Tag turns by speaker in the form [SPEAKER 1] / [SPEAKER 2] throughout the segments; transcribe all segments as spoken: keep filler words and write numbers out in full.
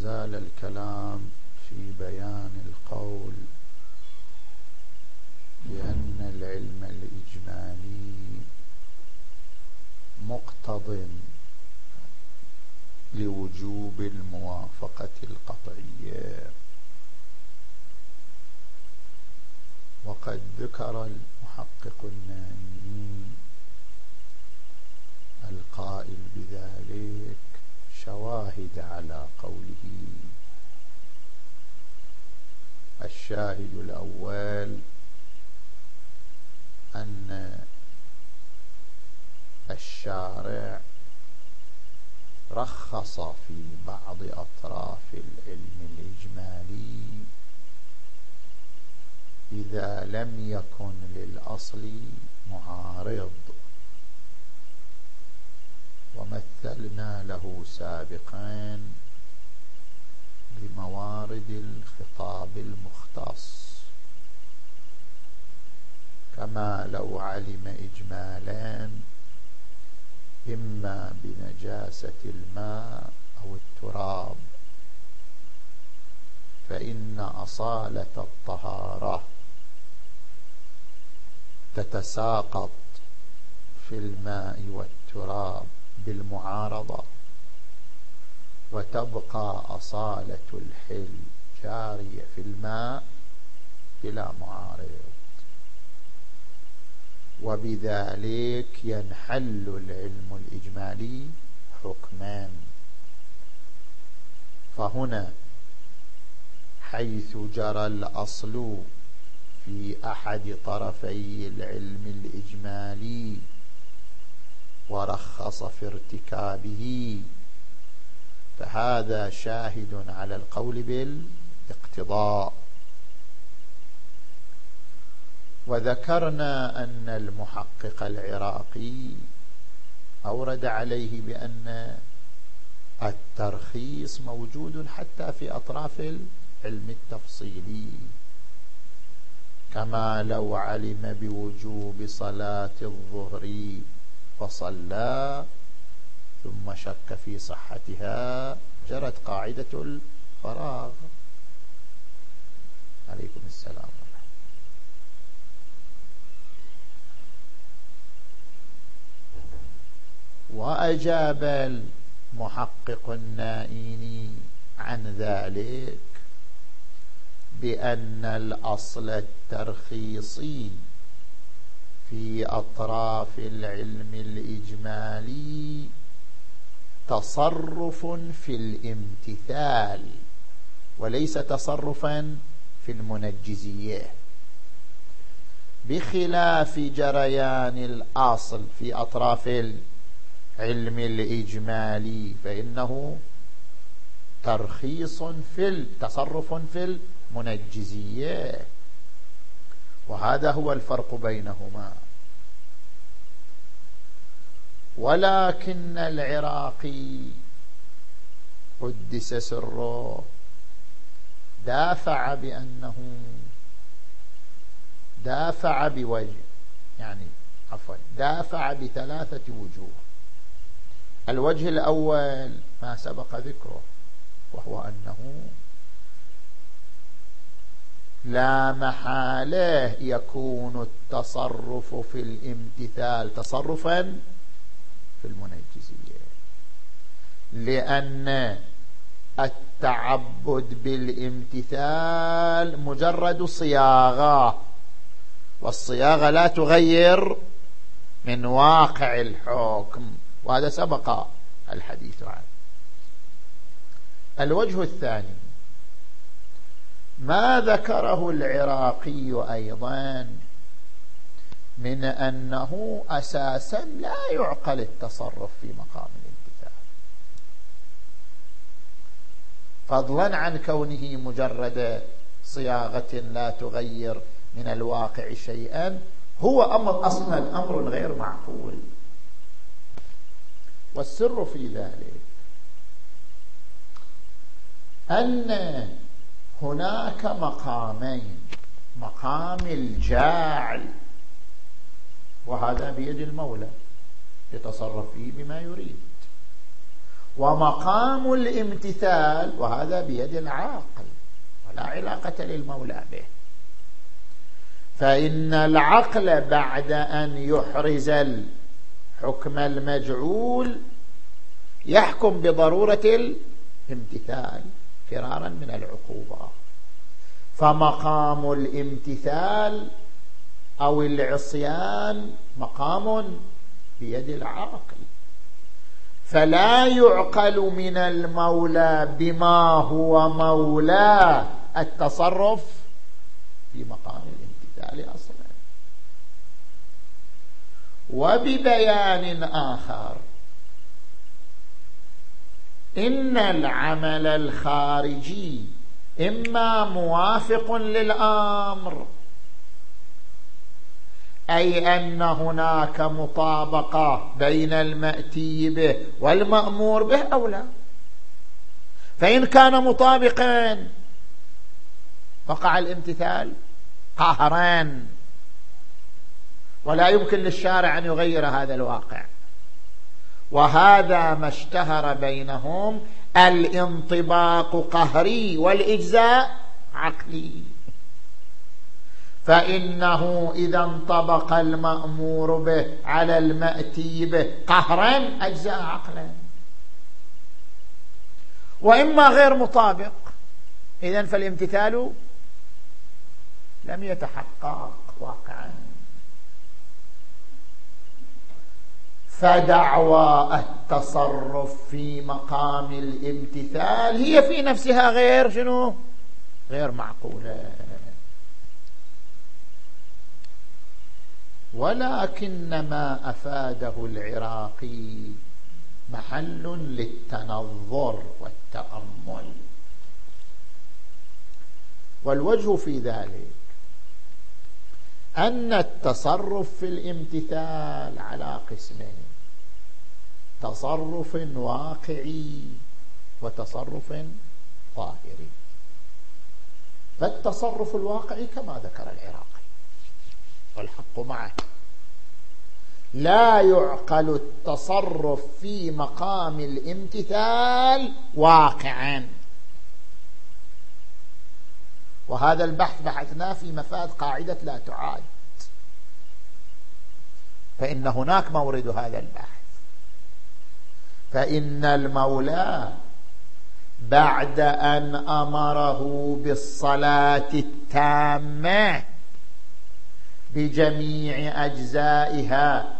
[SPEAKER 1] زال الكلام في بيان القول بأن العلم الإجمالي مقتضٍ لوجوب الموافقة القطعية. وقد ذكر المحقق النائي القائل بذلك شواهد على قوله. الشاهد الأول أن الشارع رخص في بعض أطراف العلم الإجمالي إذا لم يكن للأصل معارض، ومثلنا له سابقا بموارد الخطاب المختص، كما لو علم إجمالا إما بنجاسة الماء أو التراب فإن أصالة الطهارة تتساقط في الماء والتراب بالمعارضة، وتبقى أصالة الحل جارية في الماء بلا معارض، وبذلك ينحل العلم الإجمالي حكما. فهنا حيث جرى الأصل في أحد طرفي العلم الإجمالي ورخص في ارتكابه، فهذا شاهد على القول بالاقتضاء. وذكرنا أن المحقق العراقي أورد عليه بأن الترخيص موجود حتى في أطراف العلم التفصيلي، كما لو علم بوجوب صلاة الظهر فصلى ثم شك في صحتها جرت قاعدة الفراغ. عليكم السلام. وأجاب المحقق النائيني عن ذلك بأن الأصل الترخيصي في أطراف العلم الإجمالي تصرف في الامتثال وليس تصرفا في المنجزية، بخلاف جريان الأصل في أطراف العلم الإجمالي فإنه ترخيص في التصرف في المنجزية، وهذا هو الفرق بينهما. ولكن العراقي قدس سره دافع بأنه دافع بوجه يعني عفوا دافع بثلاثة وجوه. الوجه الأول ما سبق ذكره، وهو أنه لا محالة يكون التصرف في الامتثال تصرفا في المنجزية، لأن التعبد بالامتثال مجرد صياغة، والصياغة لا تغير من واقع الحكم، وهذا سبق الحديث عنه. الوجه الثاني ما ذكره العراقي أيضا من أنه أساسا لا يعقل التصرف في مقام الامتثال، فضلا عن كونه مجرد صياغة لا تغير من الواقع شيئا، هو أمر أصلا أمر غير معقول. والسر في ذلك أن هناك مقامين: مقام الجاعل، وهذا بيد المولى يتصرف فيه بما يريد، ومقام الامتثال وهذا بيد العاقل ولا علاقة للمولى به. فإن العقل بعد أن يحرز الحكم المجعول يحكم بضرورة الامتثال فرارا من العقوبة، فمقام الامتثال أو العصيان مقام بيد العاقل، فلا يعقل من المولى بما هو مولاه التصرف في مقام الامتثال أصلا. وببيان آخر إن العمل الخارجي إما موافق للأمر، أي أن هناك مطابقة بين المأتي به والمأمور به أو لا. فإن كان مطابقا وقع الامتثال قهرا ولا يمكن للشارع أن يغير هذا الواقع. وهذا ما اشتهر بينهم الانطباق قهري والإجزاء عقلي. فإنه إذا انطبق المأمور به على المأتي به قهرا أجزاء عقلا، وإما غير مطابق إذن فالامتثال لم يتحقق واقعا. فدعوى التصرف في مقام الامتثال هي في نفسها غير شنو؟ غير معقولة. ولكن ما أفاده العراقي محل للتنظر والتأمل. والوجه في ذلك أن التصرف في الامتثال على قسمين: تصرف واقعي وتصرف ظاهري. فالتصرف الواقعي كما ذكر العراقي والحق معه، لا يعقل التصرف في مقام الامتثال واقعا. وهذا البحث بحثناه في مفاد قاعدة لا تعاد، فإن هناك مورد هذا البحث. فإن المولى بعد أن أمره بالصلاة التامة بجميع أجزائها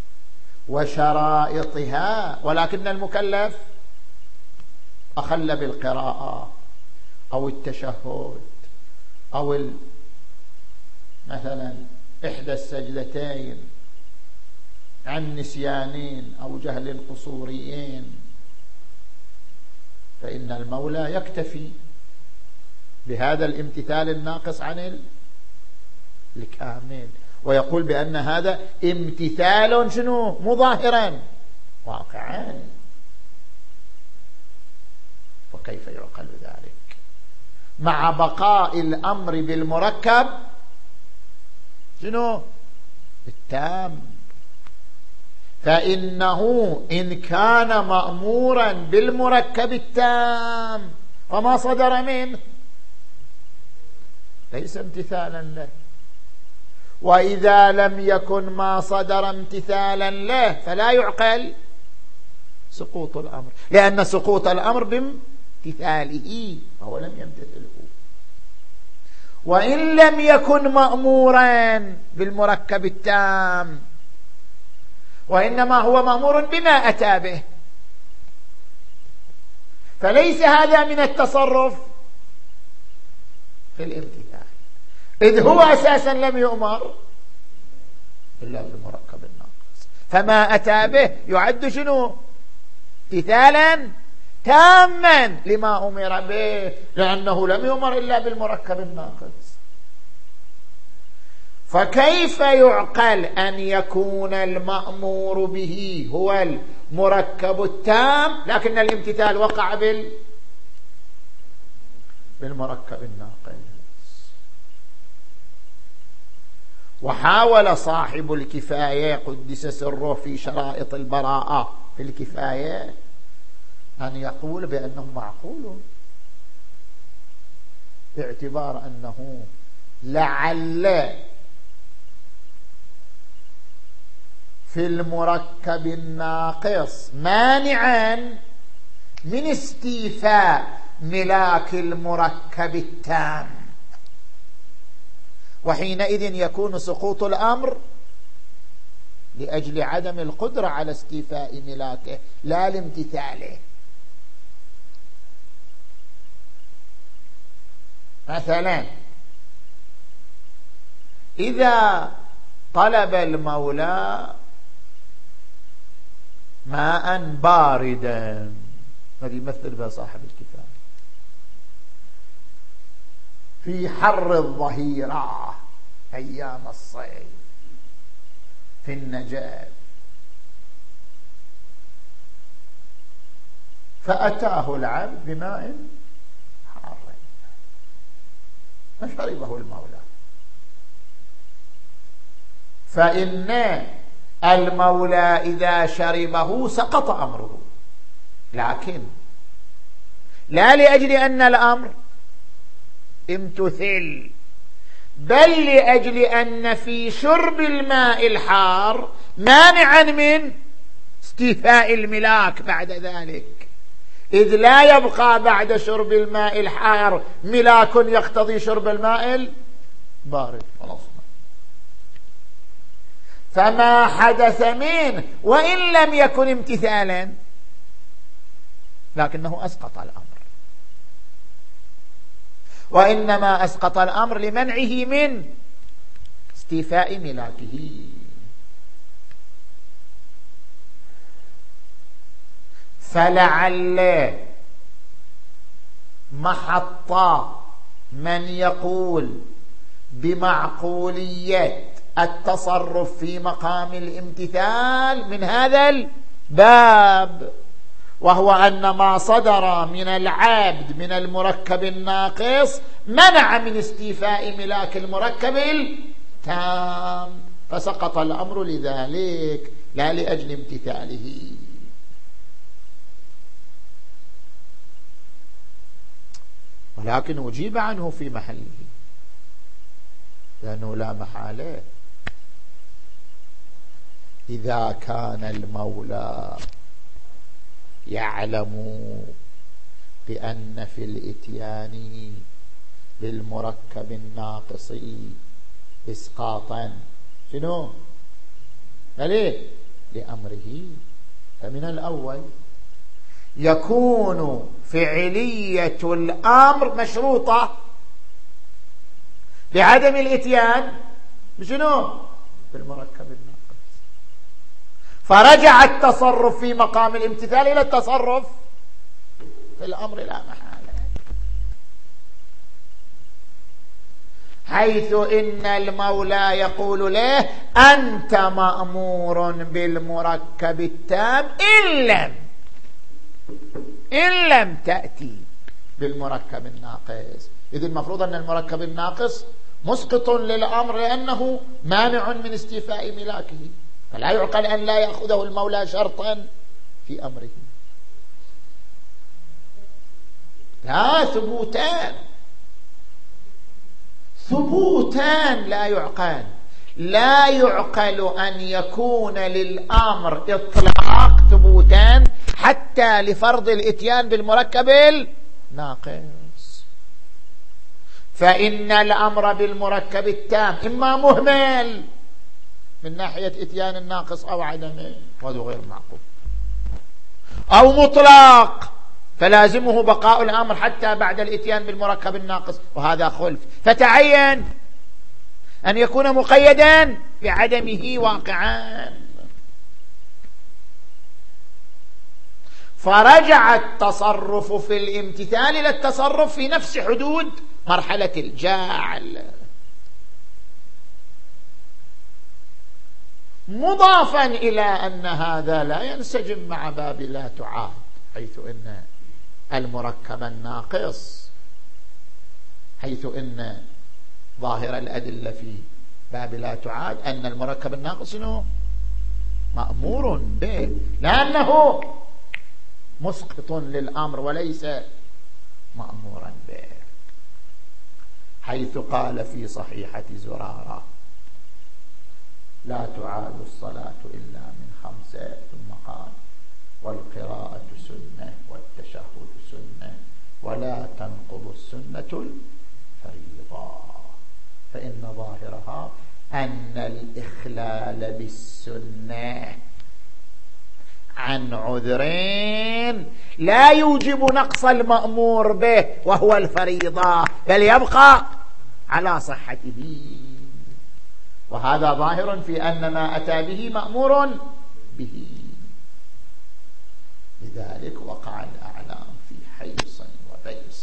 [SPEAKER 1] وشرائطها، ولكن المكلف أخل بالقراءة أو التشهد أو مثلا إحدى السجدتين عن نسيانين أو جهل قصوريين، فإن المولى يكتفي بهذا الامتثال الناقص عن الكامل، ويقول بأن هذا امتثال شنو؟ مظاهرا واقعا. فكيف يعقل ذلك مع بقاء الأمر بالمركب شنو؟ التام؟ فإنه إن كان مأمورا بالمركب التام فما صدر منه ليس امتثالا له، وإذا لم يكن ما صدر امتثالا له فلا يعقل سقوط الأمر، لأن سقوط الأمر بامتثاله فهو لم يمتثله. وإن لم يكن مأمورا بالمركب التام وإنما هو مأمور بما أتى به، فليس هذا من التصرف في الامتثال، إذ هو أساسا لم يؤمر إلا بالمركب الناقص، فما أتى به يعد شنو؟ امتثالا تاما لما أمر به، لأنه لم يؤمر إلا بالمركب الناقص. فكيف يعقل أن يكون المأمور به هو المركب التام لكن الامتثال وقع بال بالمركب الناقص؟ وحاول صاحب الكفاية قدس سره في شرائط البراءة في الكفاية أن يقول بأنه معقول، باعتبار أنه لعل في المركب الناقص مانعا من استيفاء ملاك المركب التام، وحينئذ يكون سقوط الأمر لأجل عدم القدرة على استيفاء ملاكه لا لامتثاله. مثلا إذا طلب المولى ماء باردا، هذه يمثل بها صاحب الكتاب، في حر الظهيرة أيام الصيف في النجف، فأتاه العبد بماء حار فشربه المولى، فإن المولى إذا شربه سقط أمره، لكن لا لأجل أن الأمر امتثل، بل لأجل أن في شرب الماء الحار مانعا من استيفاء الملاك بعد ذلك، إذ لا يبقى بعد شرب الماء الحار ملاك يقتضي شرب الماء البارد. فما حدث منه وإن لم يكن امتثالا لكنه أسقط الأمر، وإنما أسقط الأمر لمنعه من استيفاء ملاكه. فلعل محط من يقول بمعقولية التصرف في مقام الامتثال من هذا الباب، وهو أن ما صدر من العبد من المركب الناقص منع من استيفاء ملاك المركب التام، فسقط الأمر لذلك لا لأجل امتثاله. ولكن أجيب عنه في محله، لأنه لا محالة إذا كان المولى يعلم بأن في الإتيان بالمركب الناقص إسقاطا شنو؟ ليه؟ لأمره. فمن الأول يكون فعلية الأمر مشروطة بعدم الإتيان بشنو؟ بالمركب الناقص، فرجع التصرف في مقام الامتثال إلى التصرف في الأمر لا محالة، حيث إن المولى يقول له أنت مأمور بالمركب التام إن لم إن لم تأتي بالمركب الناقص. إذن المفروض أن المركب الناقص مسقط للأمر لأنه مانع من استيفاء ملاكه، فلا يعقل أن لا يأخذه المولى شرطا في أمره. لا، ثبوتان ثبوتان لا يعقل. لا يعقل أن يكون للأمر إطلاق ثبوتان حتى لفرض الإتيان بالمركب الناقص، فإن الأمر بالمركب التام إما مهمل من ناحية إتيان الناقص أو عدمه، وهذا غير معقول، أو مطلق فلازمه بقاء الأمر حتى بعد الإتيان بالمركب الناقص، وهذا خلف، فتعين أن يكون مقيدا بعدمه واقعا. فرجع التصرف في الامتثال إلى التصرف في نفس حدود مرحلة الجاعل، مضافا إلى أن هذا لا ينسجم مع باب لا تعاد، حيث إن المركب الناقص حيث إن ظاهر الأدلة في باب لا تعاد أن المركب الناقص مأمور به، لأنه مسقط للأمر وليس مأمورا به، حيث قال في صحيحة زرارة: لا تعاد الصلاة إلا من خمسة، ثم قال: والقراءة سنة والتشهد سنة ولا تنقض السنة الفريضة، فإن ظاهرها أن الإخلال بالسنة عن عذرين لا يوجب نقص المأمور به وهو الفريضة، بل يبقى على صحته، وهذا ظاهر في أن ما أتى به مأمور به. لذلك وقع الأعلام في حيص وبيص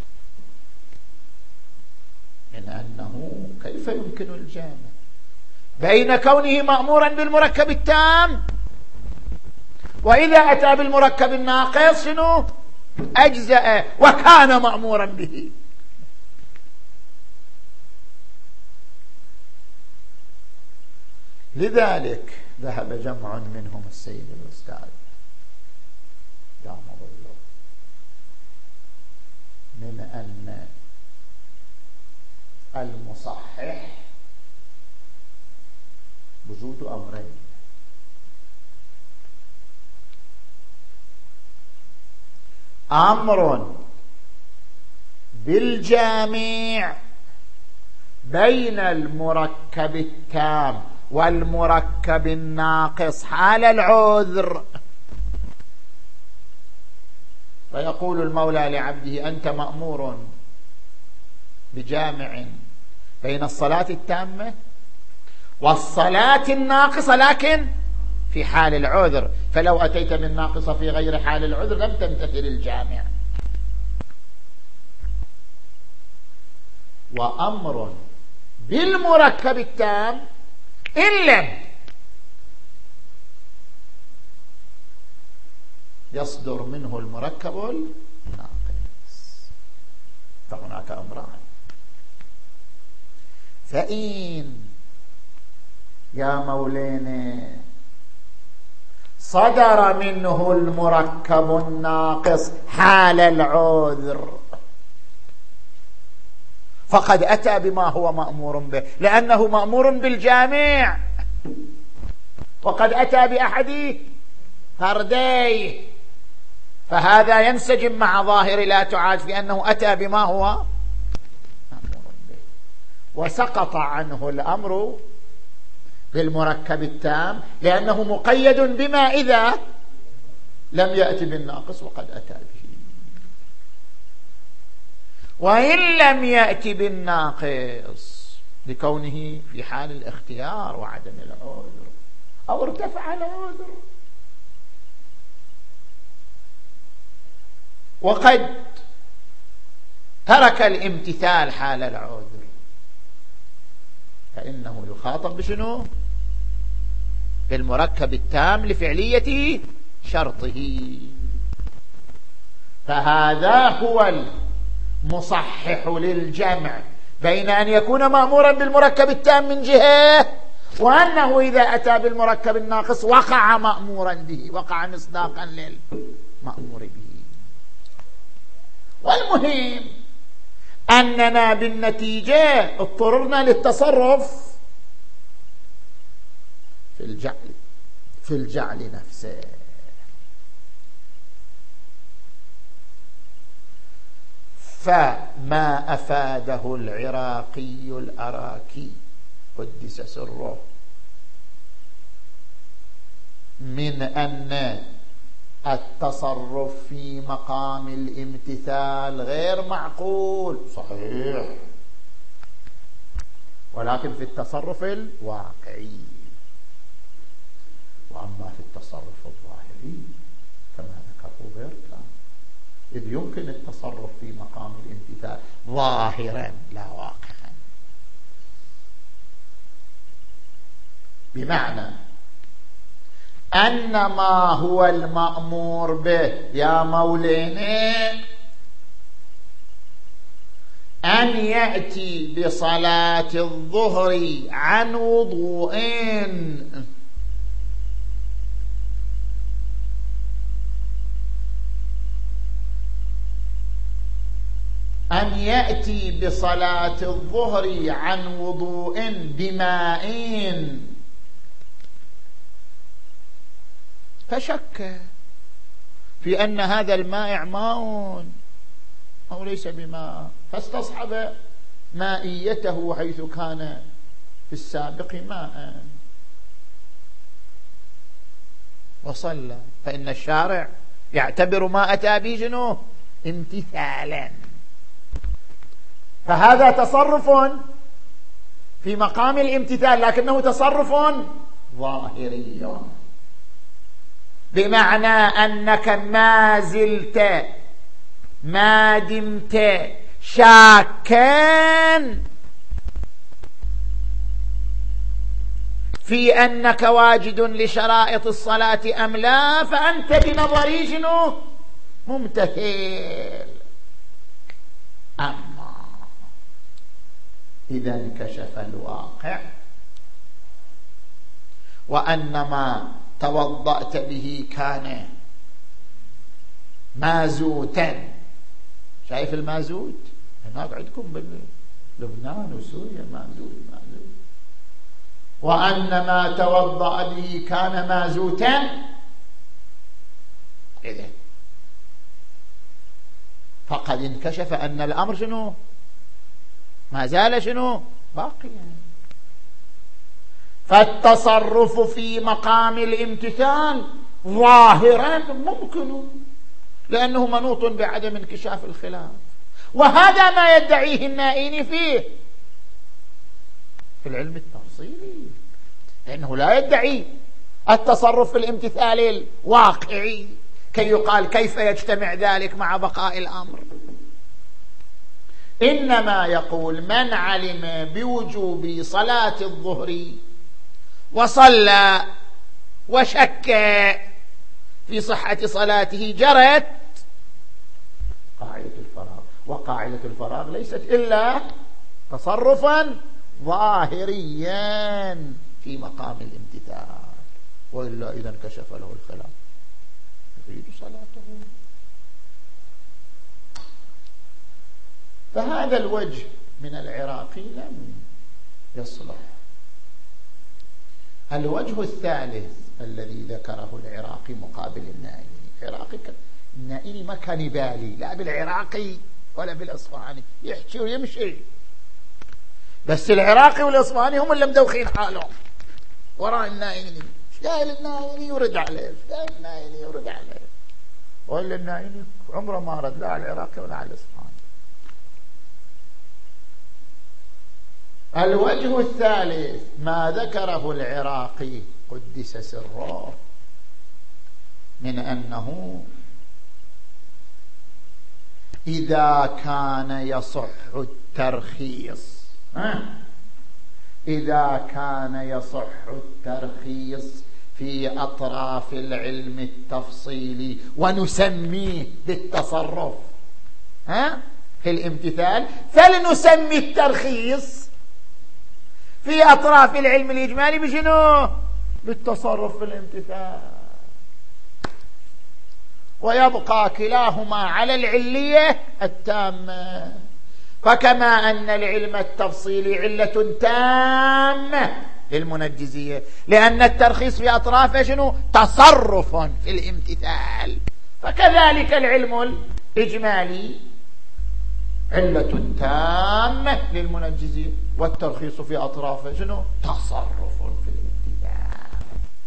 [SPEAKER 1] من أنه كيف يمكن الجامع بين كونه مأمورا بالمركب التام وإذا أتى بالمركب الناقص شنو؟ أجزأ وكان مأمورا به. لذلك ذهب جمع منهم السيد الأستاذ دام ظله من أن المصحح وجود أمرين: أمر بالجامع بين المركب التام والمركب الناقص حال العذر، فيقول المولى لعبده: أنت مأمور بجامع بين الصلاة التامة والصلاة الناقصة لكن في حال العذر، فلو أتيت بالناقصة في غير حال العذر لم تمتثل الجامع. وأمر بالمركب التام إن لم يصدر منه المركب الناقص، فهناك أمران: فإن يا مولينا صدر منه المركب الناقص حال العذر فقد أتى بما هو مأمور به، لأنه مأمور بالجامع، وقد أتى بأحد فرديه، فهذا ينسجم مع ظاهر لا تعاد في أنه أتى بما هو مأمور به، وسقط عنه الأمر بالمركب التام لأنه مقيد بما إذا لم يأتي بالناقص وقد أتى به. وإن لم يأتي بالناقص لكونه في حال الاختيار وعدم العذر أو ارتفع العذر، وقد ترك الامتثال حال العذر، فإنه يخاطب بشنو؟ بالمركب التام لفعلية شرطه. فهذا هو المصحح للجمع بين أن يكون مأمورا بالمركب التام من جهة، وأنه إذا أتى بالمركب الناقص وقع مأمورا به، وقع مصداقا للمأمور به. والمهم أننا بالنتيجة اضطررنا للتصرف في الجعل في الجعل نفسه. فما أفاده العراقي الأراكي قدس سره من أن التصرف في مقام الامتثال غير معقول صحيح، ولكن في التصرف الواقعي، وأما في التصرف الظاهري كما ذكره بيركان، إذ يمكن التصرف في مقام الامتثال ظاهرا لا واقعا، بمعنى أن ما هو المأمور به يا مولينا أن يأتي بصلاة الظهر عن وضوء أن يأتي بصلاة الظهر عن وضوء بماء فشك في أن هذا الماء ماء أو ليس بماء، فاستصحب مائيته حيث كان في السابق ماء وصلى، فإن الشارع يعتبر ما أتى به جنوه امتثالا. فهذا تصرف في مقام الامتثال، لكنه تصرف ظاهري، بمعنى أنك ما زلت ما دمت شاكا في أنك واجد لشرائط الصلاة أم لا، فأنت بنظري شنو ممتثل. أما إذا انكشف الواقع وأن ما توضأت به كان مازوتا، شايف المازوت هناك عندكم بلبنان وسوريا مازوت مازوت، وأن ما توضأ به كان مازوتا، إذن فقد انكشف أن الأمر شنو ما زال شنو باقيا. فالتصرف في مقام الامتثال ظاهرا ممكن، لأنه منوط بعدم انكشاف الخلاف، وهذا ما يدعيه النائين فيه في العلم التفصيلي، لأنه لا يدعي التصرف في الامتثال الواقعي كي يقال كيف يجتمع ذلك مع بقاء الأمر، إنما يقول من علم بوجوب صلاة الظهر وصلى وشك في صحة صلاته جرت قاعدة الفراغ، وقاعدة الفراغ ليست إلا تصرفا ظاهريا في مقام الامتثال، وإلا إذا انكشف له الخلاف يريد صلاته. فهذا الوجه من العراقي لم يصلح. الوجه الثالث الذي ذكره العراقي مقابل النائي، العراقي النائي ما كان يبالي لا بالعراقي ولا بالأصفهاني، يحكي ويمشي، بس العراقي والأصفهاني هم اللي مدوخين حالهم وراء النائي، شايل النائي يورد عليه، شايل النائي يورد عليه، وإلا النائي عمره ما رد لا على العراقي ولا على الأصفهاني. الوجه الثالث ما ذكره العراقي قدس سره من أنه إذا كان يصح الترخيص إذا كان يصح الترخيص في أطراف العلم التفصيلي ونسميه بالتصرف ها في الامتثال، فلنسمي الترخيص في أطراف العلم الإجمالي بشنو؟ بالتصرف في الامتثال، ويبقى كلاهما على العلية التامة. فكما أن العلم التفصيلي علة تامة للمنجزية، لأن الترخيص في أطرافه شنو؟ تصرف في الامتثال، فكذلك العلم الإجمالي علة تامة للمنجزية، والترخيص في أطرافه شنو؟ تصرف في الامتثال.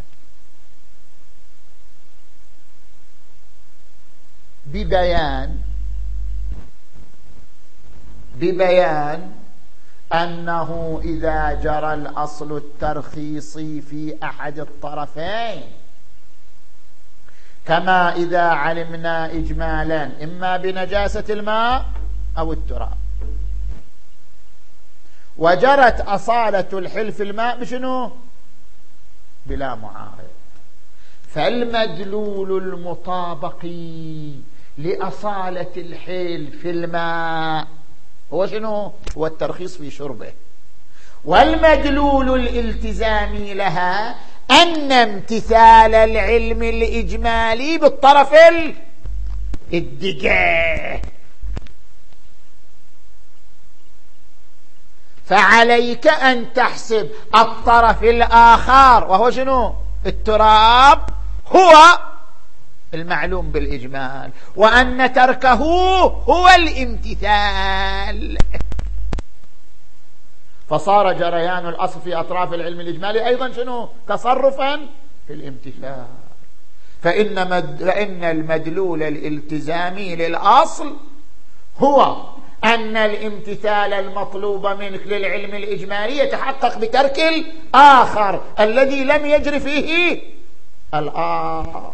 [SPEAKER 1] ببيان ببيان أنه إذا جرى الأصل الترخيصي في أحد الطرفين، كما إذا علمنا إجمالا إما بنجاسة الماء أو التراب، وجرت أصالة الحل في الماء بشنو؟ بلا معارض، فالمدلول المطابقي لأصالة الحل في الماء هو شنو؟ هو الترخيص في شربه، والمدلول الالتزامي لها أن امتثال العلم الإجمالي بالطرف الدقيق. فعليك أن تحسب الطرف الآخر وهو شنو؟ التراب، هو المعلوم بالإجمال، وأن تركه هو الامتثال. فصار جريان الأصل في أطراف العلم الإجمالي أيضا شنو؟ تصرفا في الامتثال. فإن, مد... فإن المدلول الالتزامي للأصل هو أن الامتثال المطلوب منك للعلم الإجمالي يتحقق بترك الآخر الذي لم يجري فيه الأصل.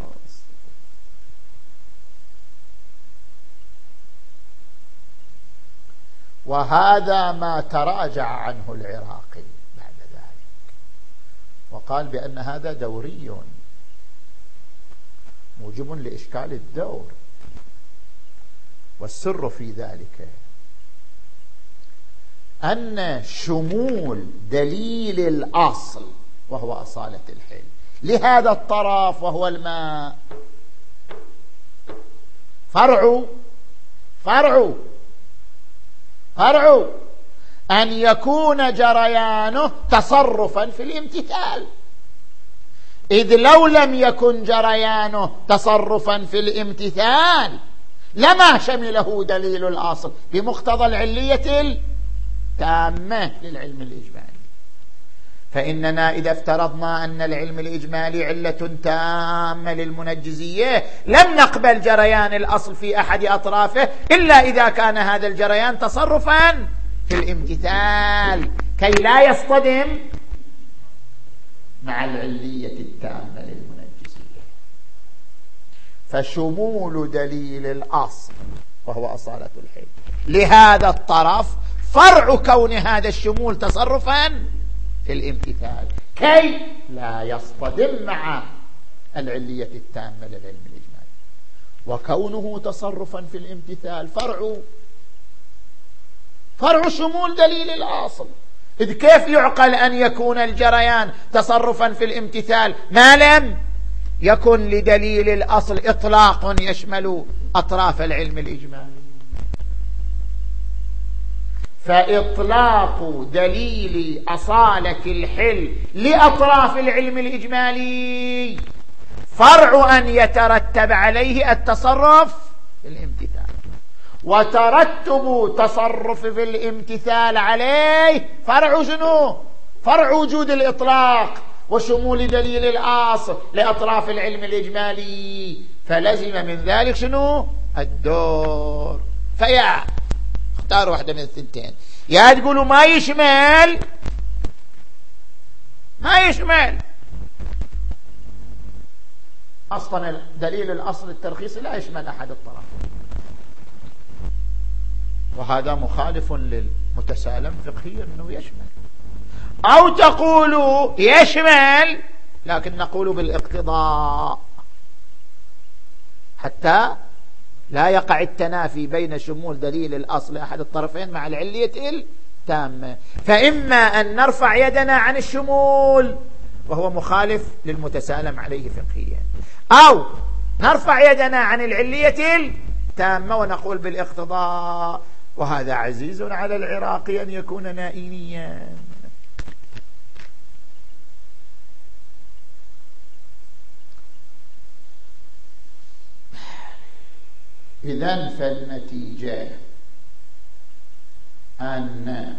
[SPEAKER 1] وهذا ما تراجع عنه العراقي بعد ذلك، وقال بأن هذا دوري موجب لإشكال الدور، والسر في ذلك أن شمول دليل الأصل وهو أصالة الحل لهذا الطرف وهو الماء فرع فرع فرع أن يكون جريانه تصرفا في الامتثال، إذ لو لم يكن جريانه تصرفا في الامتثال لما شمله دليل الأصل بمقتضى العلية التامة للعلم الإجمالي. فإننا إذا افترضنا أن العلم الإجمالي علة تامة للمنجزية لم نقبل جريان الأصل في أحد أطرافه إلا إذا كان هذا الجريان تصرفا في الامتثال كي لا يصطدم مع العلية التامة للمنجزية. فشمول دليل الأصل وهو أصالة الحل لهذا الطرف فرع كون هذا الشمول تصرفا في الامتثال كي لا يصطدم مع العلية التامة للعلم الإجمالي. وكونه تصرفا في الامتثال فرع فرع شمول دليل الأصل، إذ كيف يعقل أن يكون الجريان تصرفا في الامتثال ما لم يكن لدليل الأصل إطلاق يشمل أطراف العلم الإجمالي؟ فإطلاق دليل أصالة الحل لأطراف العلم الإجمالي فرع أن يترتب عليه التصرف في الامتثال، وترتب تصرف في الامتثال عليه فرع شنو؟ فرع وجود الإطلاق وشمول دليل الأصل لأطراف العلم الإجمالي، فلزم من ذلك شنو؟ الدور. فيا اختار واحدة من الثنتين، يا تقولوا ما يشمل ما يشمل أصلا دليل الأصل الترخيصي لا يشمل أحد الطرفين، وهذا مخالف للمتسالم فقهيا أنه يشمل، أو تقولوا يشمل لكن نقول بالاقتضاء حتى لا يقع التنافي بين شمول دليل الأصل أحد الطرفين مع العلية التامة. فإما أن نرفع يدنا عن الشمول وهو مخالف للمتسالم عليه فقهيا، أو نرفع يدنا عن العلية التامة ونقول بالاقتضاء، وهذا عزيز على العراقي أن يكون نائينيا. إذن فالنتيجة أن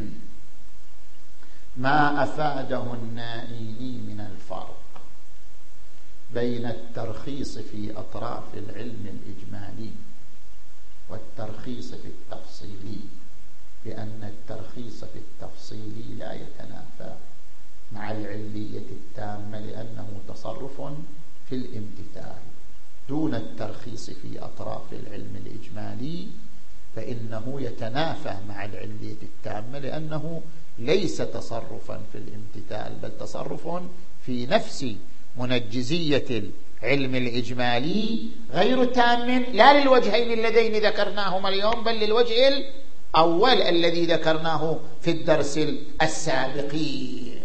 [SPEAKER 1] ما أفاده النائيني من الفرق بين الترخيص في أطراف العلم الإجمالي والترخيص في التفصيلي، بأن الترخيص في التفصيلي لا يتنافى مع العلية التامة لأنه تصرف في الامتثال، دون الترخيص في أطراف العلم الإجمالي فإنه يتنافى مع العلية التامة لأنه ليس تصرفا في الامتثال بل تصرف في نفس منجزية العلم الإجمالي غير تام، لا للوجهين اللذين ذكرناهما اليوم بل للوجه الأول الذي ذكرناه في الدرس السابق.